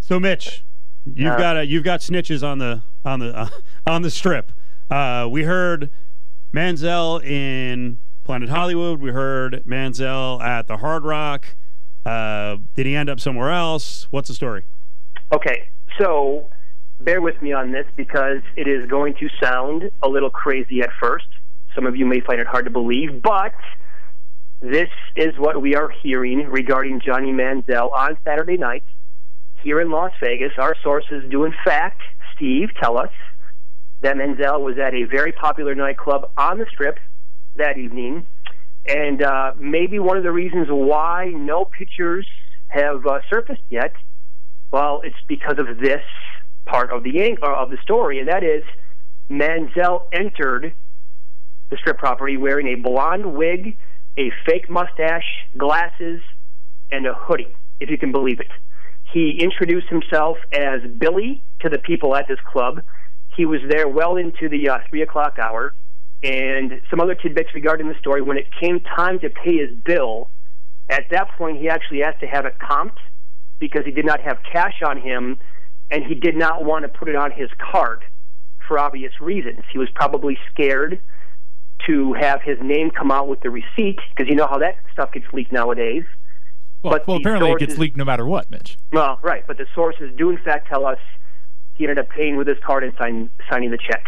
So, Mitch, you've got snitches on the strip. We heard Manziel in Planet Hollywood. We heard Manziel at the Hard Rock. Did he end up somewhere else? What's the story? Okay, so bear with me on this because it is going to sound a little crazy at first. Some of you may find it hard to believe, but this is what we are hearing regarding Johnny Manziel on Saturday night here in Las Vegas. Our sources do, in fact, Steve, tell us that Manziel was at a very popular nightclub on the Strip that evening, and maybe one of the reasons why no pictures have surfaced yet, well, it's because of this part of the story, and that is Manziel entered the Strip property wearing a blonde wig, a fake mustache, glasses, and a hoodie, if you can believe it. He introduced himself as Billy to the people at this club. He was there well into the 3 o'clock hour. And some other tidbits regarding the story, when it came time to pay his bill, at that point he actually asked to have it comped because he did not have cash on him, and he did not want to put it on his card for obvious reasons. He was probably scared to have his name come out with the receipt, because you know how that stuff gets leaked nowadays. Well, apparently it gets leaked no matter what, Mitch. Well, right, but the sources do in fact tell us he ended up paying with his card and signing the check.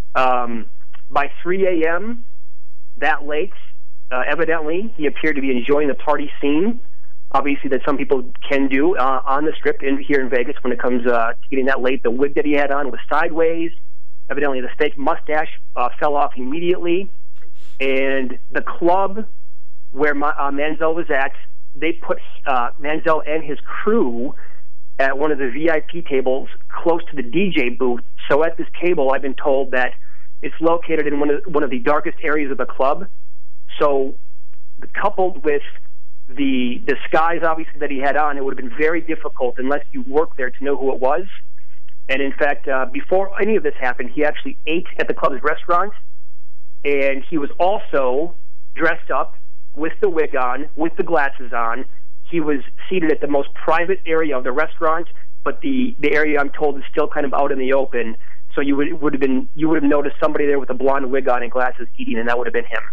By 3 a.m. that late, evidently, he appeared to be enjoying the party scene, obviously that some people can do on the Strip here in Vegas when it comes to getting that late. The wig that he had on was sideways. Evidently, the fake mustache fell off immediately. And the club where Manziel was at, they put Manziel and his crew at one of the VIP tables close to the DJ booth. So at this table, I've been told that it's located in one of the darkest areas of the club. So coupled with the disguise, obviously, that he had on, it would have been very difficult unless you worked there to know who it was. And in fact, before any of this happened, he actually ate at the club's restaurant, and he was also dressed up with the wig on, with the glasses on. He was seated at the most private area of the restaurant, but the area, I'm told, is still kind of out in the open. So you would have noticed somebody there with a blonde wig on and glasses eating, and that would have been him.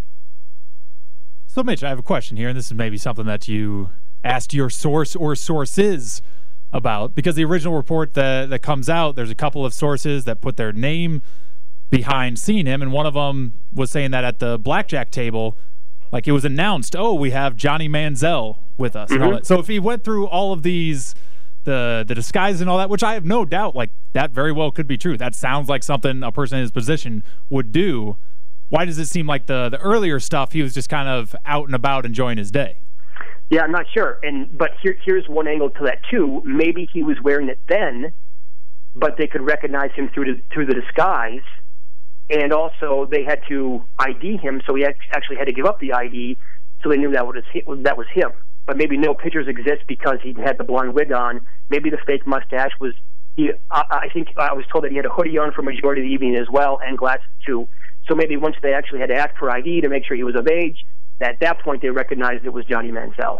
So, Mitch, I have a question here, and this is maybe something that you asked your source or sources about, because the original report that comes out, there's a couple of sources that put their name behind seeing him, and one of them was saying that at the blackjack table, like it was announced, oh, we have Johnny Manziel with us. And all that. So if he went through all of these, the disguise and all that, which I have no doubt, like that very well could be true. That sounds like something a person in his position would do. Why does it seem like the earlier stuff, he was just kind of out and about enjoying his day? Yeah, I'm not sure. But here's one angle to that, too. Maybe he was wearing it then, but they could recognize him through the disguise. And also, they had to ID him, so he actually had to give up the ID, so they knew that was him. But maybe no pictures exist because he had the blonde wig on. Maybe the fake mustache was... I think I was told that he had a hoodie on for majority of the evening as well, and glasses too. So maybe once they actually had to ask for ID to make sure he was of age, at that point they recognized it was Johnny Manziel.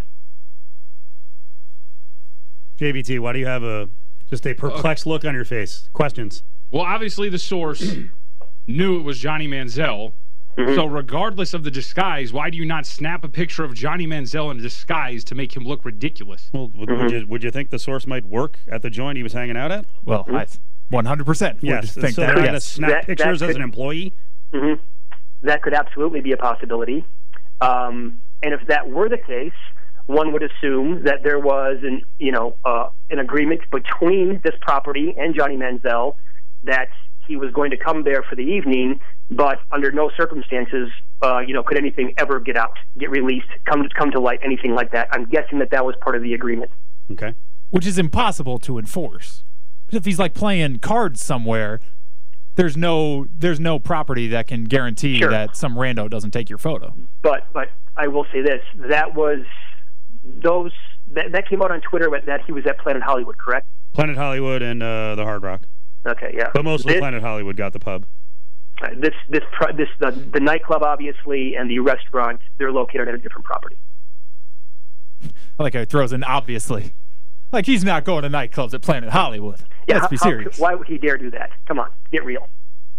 JVT, why do you have just a perplexed look on your face? Questions? Well, obviously the source knew it was Johnny Manziel. So regardless of the disguise, why do you not snap a picture of Johnny Manziel in a disguise to make him look ridiculous? Well, would you think the source might work at the joint he was hanging out at? Well, I 100% yes. would think so that. They're Yes. to snap pictures as an employee? That could absolutely be a possibility. And if that were the case, one would assume that there was an agreement between this property and Johnny Manziel that he was going to come there for the evening, but under no circumstances, could anything ever get released, come to light, anything like that. I'm guessing that was part of the agreement. Okay. Which is impossible to enforce. If he's like playing cards somewhere, there's no property that can guarantee that some rando doesn't take your photo. But I will say this: that came out on Twitter that he was at Planet Hollywood, correct? Planet Hollywood and the Hard Rock. Okay, yeah. But mostly Planet Hollywood got the pub. The nightclub, obviously, and the restaurant, they're located at a different property. I like how he throws in obviously. Like, he's not going to nightclubs at Planet Hollywood. Yeah, Let's be serious. Why would he dare do that? Come on, get real.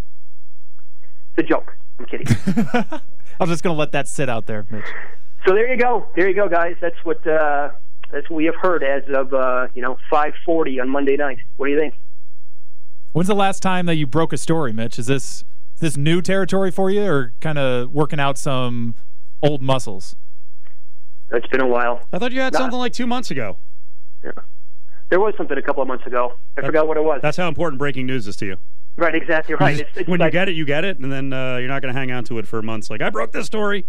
It's a joke. I'm kidding. I'm just going to let that sit out there, Mitch. So there you go. There you go, guys. That's what we have heard as of 5:40 on Monday night. What do you think? When's the last time that you broke a story, Mitch? Is this new territory for you, or kind of working out some old muscles? It's been a while. I thought you had something like 2 months ago. Yeah. There was something a couple of months ago. I forgot what it was. That's how important breaking news is to you. Right, exactly right. It's when you get it, you get it, and then you're not going to hang on to it for months. Like, I broke this story.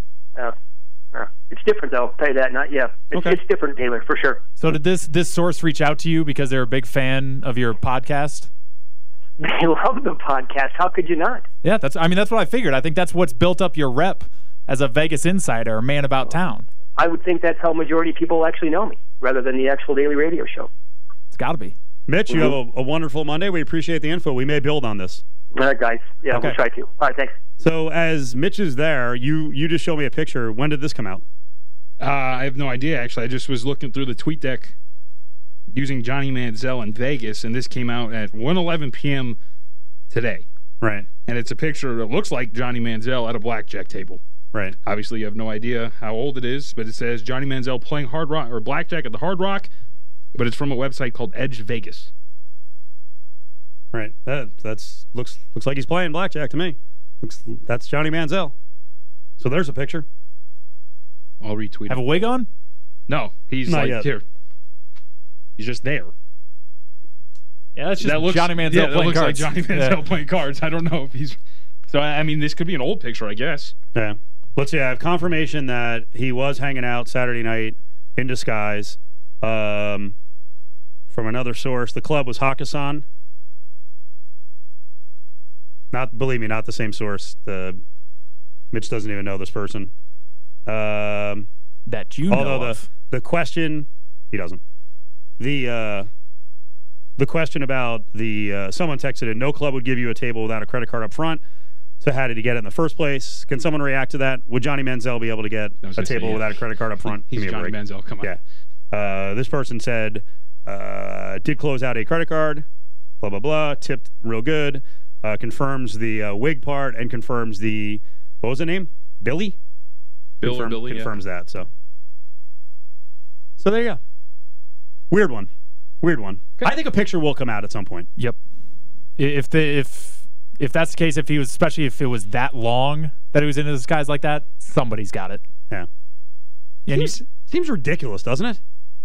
It's different, though. I'll tell you that. It's different, Taylor, for sure. So did this source reach out to you because they're a big fan of your podcast? They love the podcast. How could you not? Yeah, that's what I figured. I think that's what's built up your rep as a Vegas insider, a man about town. I would think that's how majority of people actually know me, rather than the actual daily radio show. It's got to be. Mitch, you have a wonderful Monday. We appreciate the info. We may build on this. All right, guys. Yeah, okay. We'll try to. All right, thanks. So as Mitch is there, you just showed me a picture. When did this come out? I have no idea, actually. I just was looking through the tweet deck using Johnny Manziel in Vegas, and this came out at 1:11 p.m. today. Right. And it's a picture that looks like Johnny Manziel at a blackjack table. Right. Obviously, you have no idea how old it is, but it says Johnny Manziel playing Hard Rock or blackjack at the Hard Rock, but it's from a website called Edge Vegas. Right. That's looks like he's playing blackjack to me. That's Johnny Manziel. So there's a picture. I'll retweet it. Have a wig on? No, he's Not yet. here. He's just there. Yeah, that's just that looks, Johnny Manziel yeah, playing that looks cards. like Johnny Manziel playing cards. I don't know if he's... So, I mean, this could be an old picture, I guess. Yeah. Let's see. I have confirmation that he was hanging out Saturday night in disguise. From another source, the club was Hakkasan. Believe me, not the same source. Mitch doesn't even know this person. That you know although of. the question, he doesn't. The question about someone texted in, no club would give you a table without a credit card up front. So how did he get it in the first place? Can someone react to that? Would Johnny Manziel be able to get a table without a credit card up front? He's Johnny Manziel, come on. Yeah. This person said, did close out a credit card, blah, blah, blah, tipped real good, confirms the wig part, and confirms the, what was the name? Billy? Billy, confirms that, so there you go. Weird one. Okay. I think a picture will come out at some point. Yep. If that's the case, especially if it was that long that he was in a disguise like that, somebody's got it. Yeah. Seems ridiculous, doesn't it?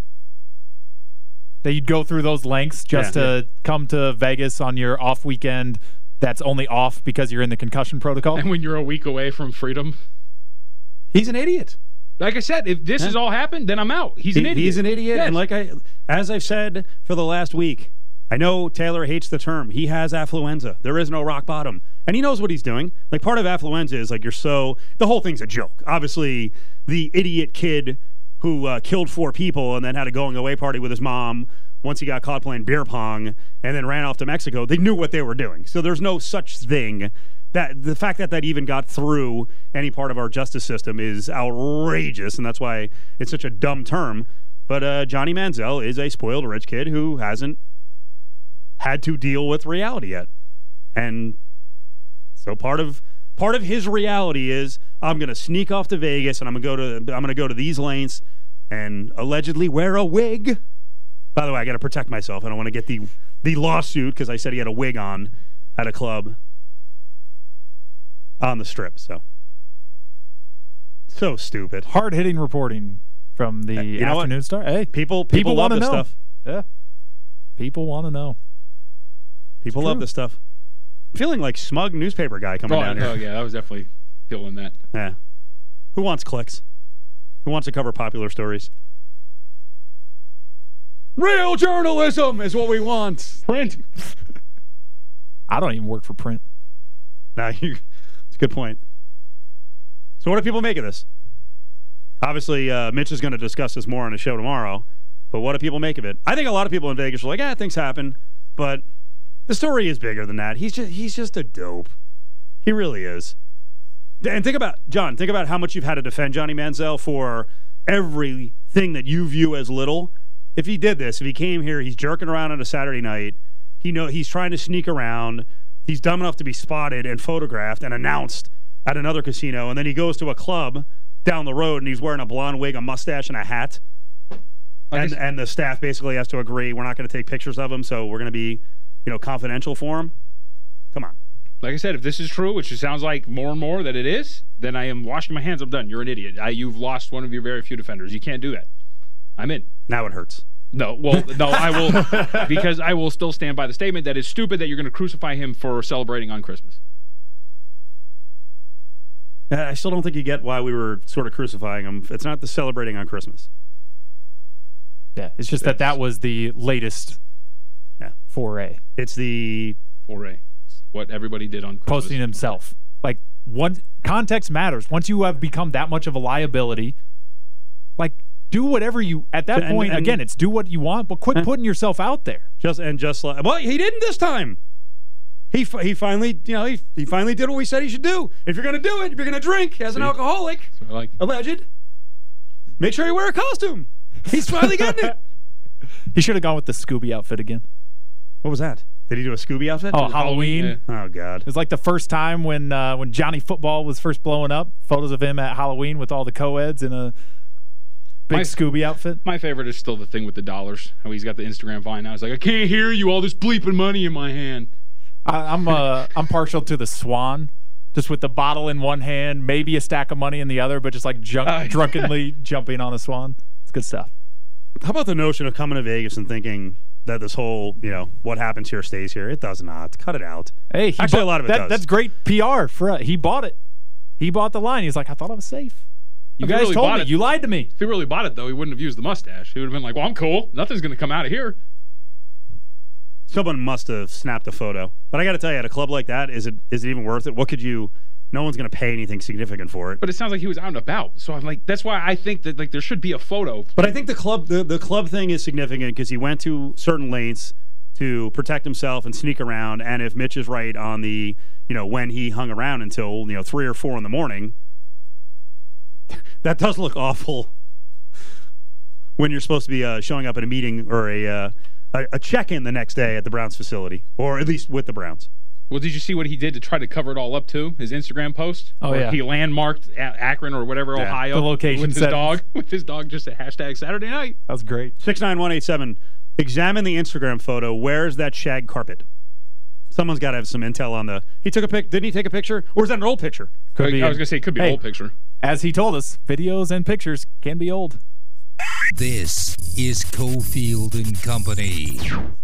That you'd go through those lengths just to come to Vegas on your off weekend that's only off because you're in the concussion protocol. And when you're a week away from freedom. He's an idiot. Like I said, if this has all happened, then I'm out. He's an idiot. He's an idiot. Yes. And as I've said for the last week, I know Taylor hates the term. He has affluenza. There is no rock bottom. And he knows what he's doing. Like, part of affluenza is like the whole thing's a joke. Obviously, the idiot kid who killed 4 people and then had a going-away party with his mom once he got caught playing beer pong and then ran off to Mexico, they knew what they were doing. So there's no such thing. That the fact that even got through any part of our justice system is outrageous, and that's why it's such a dumb term. But Johnny Manziel is a spoiled rich kid who hasn't had to deal with reality yet. And so part of his reality is, I'm going to sneak off to Vegas and I'm going to go to these lengths and allegedly wear a wig. By the way, I got to protect myself. I don't want to get the lawsuit because I said he had a wig on at a club on the Strip. So stupid. Hard-hitting reporting from the Afternoon Star. Hey, people want love to this know. stuff. Yeah, people want to know. People love this stuff. I'm feeling like smug newspaper guy coming down here. Oh, yeah, I was definitely feeling that. Yeah. Who wants clicks? Who wants to cover popular stories? Real journalism is what we want. Print. I don't even work for print. It's a good point. So what do people make of this? Obviously, Mitch is going to discuss this more on the show tomorrow, but what do people make of it? I think a lot of people in Vegas are like, things happen, but the story is bigger than that. He's just a dope. He really is. And think about how much you've had to defend Johnny Manziel for everything that you view as little. if he did this, if he came here, he's jerking around on a Saturday night. He's trying to sneak around. He's dumb enough to be spotted and photographed and announced at another casino, and then he goes to a club down the road and he's wearing a blonde wig, a mustache, and a hat. And the staff basically has to agree, we're not going to take pictures of him, so we're going to be, confidential for him. Come on. Like I said, if this is true, which it sounds like more and more that it is, then I am washing my hands. I'm done. You're an idiot. You've lost one of your very few defenders. You can't do that. I'm in. Now it hurts. No, I will, because I will still stand by the statement that it's stupid that you're going to crucify him for celebrating on Christmas. I still don't think you get why we were sort of crucifying him. It's not the celebrating on Christmas. Yeah, it's just that was the latest foray. It's the foray. What everybody did on Christmas. Posting himself. Like, context matters. Once you have become that much of a liability, do whatever you, at that point, again, it's do what you want, but quit putting yourself out there. Just like, well, he didn't this time. He finally, he finally did what we said he should do. If you're going to do it, if you're going to drink as an alcoholic, alleged, make sure you wear a costume. He's finally getting it. He should have gone with the Scooby outfit again. What was that? Did he do a Scooby outfit? Oh, Halloween. Yeah. Oh, God. It was like the first time when Johnny Football was first blowing up. Photos of him at Halloween with all the co-eds in a big Scooby outfit. My favorite is still the thing with the dollars. How he's got the Instagram Vine now. He's like, I can't hear you, all this bleeping money in my hand. I'm partial to the Swan, just with the bottle in one hand, maybe a stack of money in the other, but just like drunkenly jumping on a Swan. It's good stuff. How about the notion of coming to Vegas and thinking that this whole, what happens here stays here? It does not. Cut it out. Hey, actually, a lot of it does. That's great PR for he bought it. He bought the line. He's like, I thought I was safe. You guys really told me. You lied to me. If he really bought it, though, he wouldn't have used the mustache. He would have been like, well, I'm cool. Nothing's going to come out of here. Someone must have snapped a photo. But I got to tell you, at a club like that, is it even worth it? What could you... No one's going to pay anything significant for it. But it sounds like he was out and about. So I'm like, that's why I think that there should be a photo. But I think the club thing is significant because he went to certain lengths to protect himself and sneak around. And if Mitch is right on the, when he hung around until 3 or 4 in the morning, that does look awful. When you're supposed to be showing up at a meeting or a check-in the next day at the Browns facility, or at least with the Browns. Well, did you see what he did to try to cover it all up, too? His Instagram post? Oh, yeah. He landmarked Akron or whatever, Ohio. The location with his dog. With his dog, just a hashtag Saturday night. That was great. 69187. Examine the Instagram photo. Where's that shag carpet? Someone's got to have some intel on the... He took a pic. Didn't he take a picture? Or is that an old picture? I was going to say, it could be an old picture. As he told us, videos and pictures can be old. This is Cofield and Company.